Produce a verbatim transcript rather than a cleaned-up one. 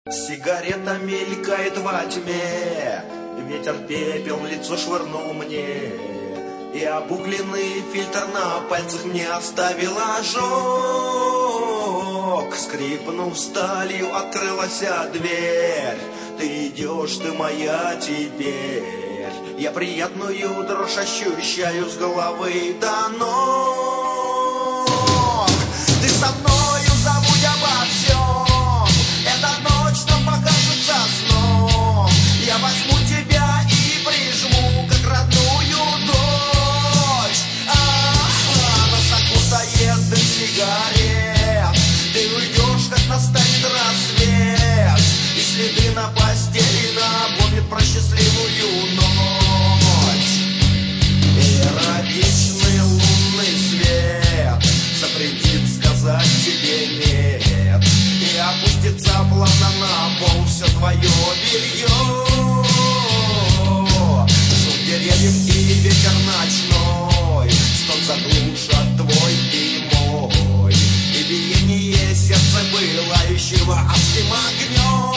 Сигарета мелькает во тьме, ветер пепел в лицо швырнул мне, и обугленный фильтр на пальцах мне оставил ожог. Скрипнув сталью, открылась дверь. Ты идешь, ты моя теперь. Я приятную дрожь ощущаю с головы до ног. Ты со мною, забудь обо всем. Эта ночь нам покажется сном. Я возьму тебя и прижму, как родную дочь. А-а-а, нас окутает дым сигарет. Ты уйдешь, как настанет рассвет, и следы на постели напомнят про счастливую ночь. Эротичный лунный свет запретит сказать тебе нет, и опустится плавно на пол все твое белье. Шум деревьев и ветер ночной, стон заглушат твой и мой, и биение сердца пылающего адским огнем.